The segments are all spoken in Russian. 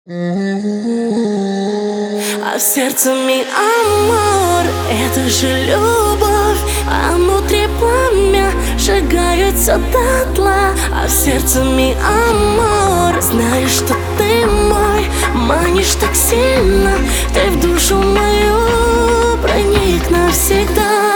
А в сердце ми амор, это же любовь, а внутри пламя сжигается дотла. А в сердце ми амор, знаю, что ты мой, манишь так сильно, ты в душу мою проник навсегда.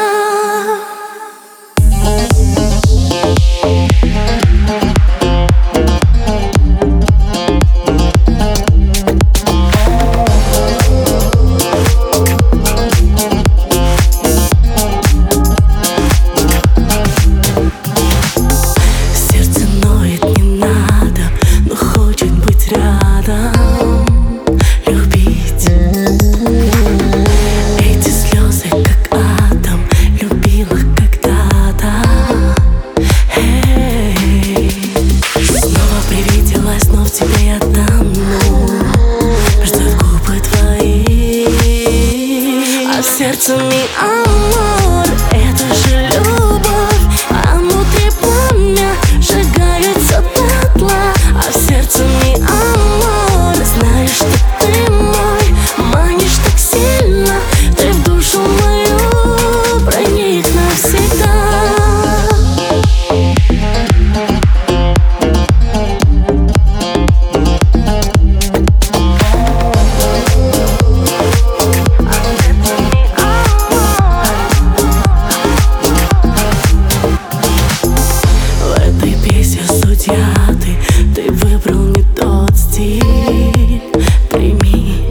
Тебе я тону, ждут губы твои. А в сердце ми амор, это же любовь, а внутри пламя сжигается дотла. А в сердце ми амор, знаешь, что ты мой, манишь так сильно, ты в душу мою проник навсегда. Ты выбрал не тот стиль, прими.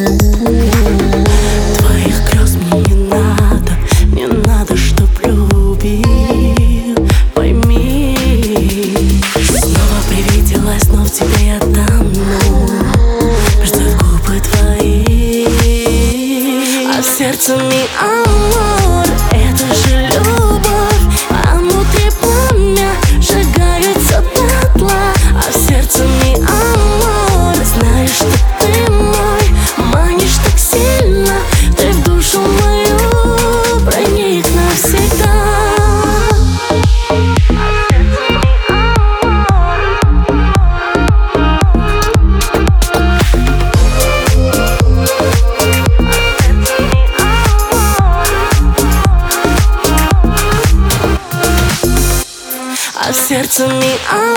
Твоих грез мне не надо, чтоб любил, пойми. Снова привиделась, но в тебе я тону, ждут губы твои. А в сердце ми амор, это же любовь, а внутри пламя сжигается дотла. А в сердце ми амор, знаешь, что ты мой, манишь так сильно, ты в душу мою проник навсегда. А в сердце ми амор.